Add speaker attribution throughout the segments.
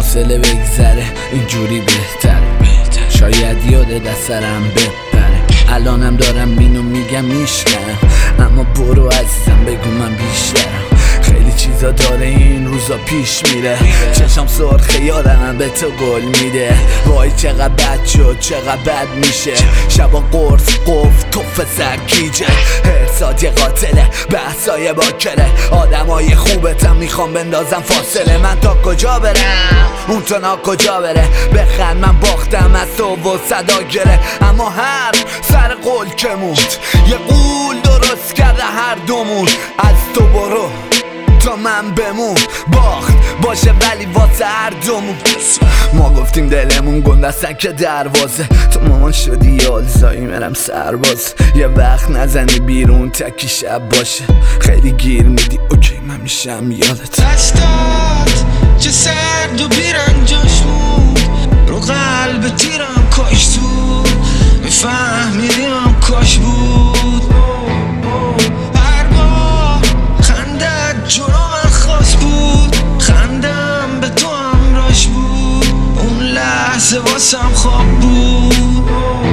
Speaker 1: حوصله بگذره اینجوری بهتره، شاید یاد دسترم بپره. الانم دارم اینو میگم میشکنم، اما برو عزیزم بگو من بیشترم. خیلی چیزا داره این روزا پیش میره، چشم سرخه یادم به تو گل میده. وای چقدر بد شد چقدر بد میشه، شبا قرص قف توف سرگیجه. هرسات یه قاتله بحثای باکله، آدمای خوبتم میخوام بندازم فاصله. من تا کجا برم اون تو نا کجا بره، بخند من باختم از تو و صدا گره. اما هر سر قول که موند یه قول درست کرده هر دومون. از تو برو تا من بمون، باخت باشه ولی واسه هر دومون. ما گفتیم دلمون گندستن که دروازه، تو مامان شدی یالزایی مرم سرباز. یه وقت نزنی بیرون تکی شب باشه، خیلی گیر میدی اوکی من میشم یادت.
Speaker 2: دستات چه سرد و بیرنجاش بود، رو قلب تیرم کاش تو میفهمیدیم کاش بود. هر بار خندت جلو من خواست بود، خندم به تو همراش بود. اون لحظه واسم خواب بود،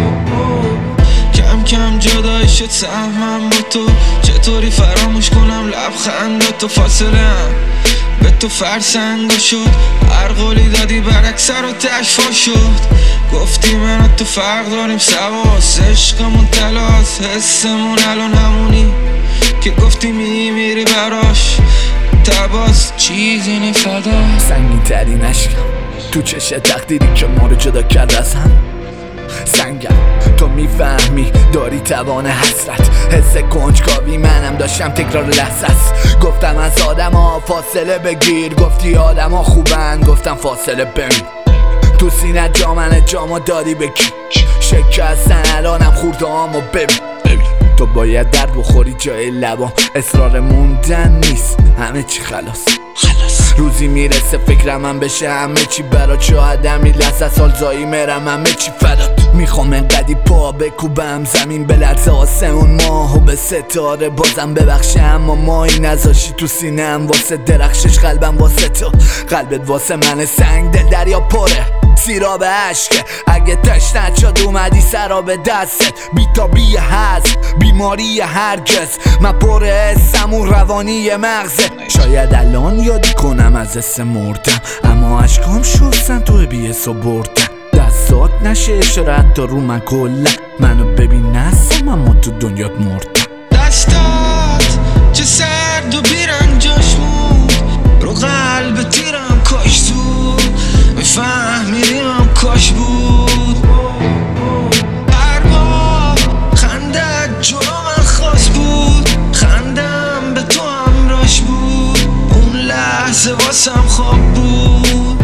Speaker 2: کم کم جدایی شد سهمم با تو. چطوری فراموش کنم لبخنداتو، فاصله هم به تو فرسنگا شد. هر قولی دادی برعکس رو تشفا شد. گفتی من و تو فرق داریم سواس، عشقمون تلاس، حسمون الان همونی که گفتی میمیری براش. تباس چیزی نی فدا،
Speaker 1: سنگین تری نشکم تو چش تقدیری که ما رو جدا کرد از هم. سنگم تو میفهمی داری توان حسرت، حس کنجکاوی منم داشتم تکرار لحظه است. گفتم از آدم ها فاصله بگیر، گفتی آدم ها خوبن، گفتم فاصله بمیر. تو سینه جامنه جامو دادی به کی شکستن، الانم خورده هامو ببین. تو باید درد بخوری جای لبام، اصرار موندن نیست همه چی خلاص. روزی میرسه فکرم من بشه همه چی برات، شاید همین لحظه سال زایی مرم همه چی فدات. میخوام انقدی پا بکوبم زمین بلرزه آسمون ماهو به ستاره بازم ببخشه. اما مایی نذاشی تو سینم واسه درخشش، قلبم واسه تو قلبت واسه من سنگ. دل دریا پره سیراب عشقه، اگه تشنت شد اومدی سراب دستت. بیتابی هست بیماری هرگز، من پر حسم اون روانی مغزه. شاید الان یادی کنم از حس مردم، اما عشقام شستن تو بیس و بردم. دستات نشه اشارت تا رو من کلا، منو ببین نستم اما تو دنیات مردم.
Speaker 2: دستات چه سرد و بیرنجاش بود، رو قلب تیرم کاش تو میفهمیدیم کاش بود. هر بار خندت جلو من خواست بود، خندم به تو همراش بود. اون لحظه واسم خواب بود،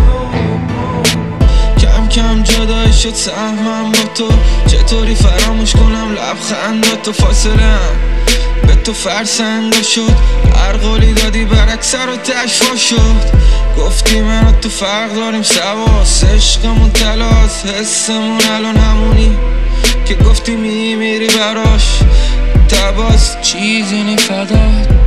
Speaker 2: کم کم جدایی شد سهمم با تو. چطوری فراموش کنم لبخنداتو، فاصله هم به تو فرسنگا شد. هر قولی دادی برعکس رو تشفا شد. گفتی من و تو فرق داریم سواس، عشقمون تلاس، حسمون الان همونی که گفتی میمیری براش. تباس چیزی نی فدا.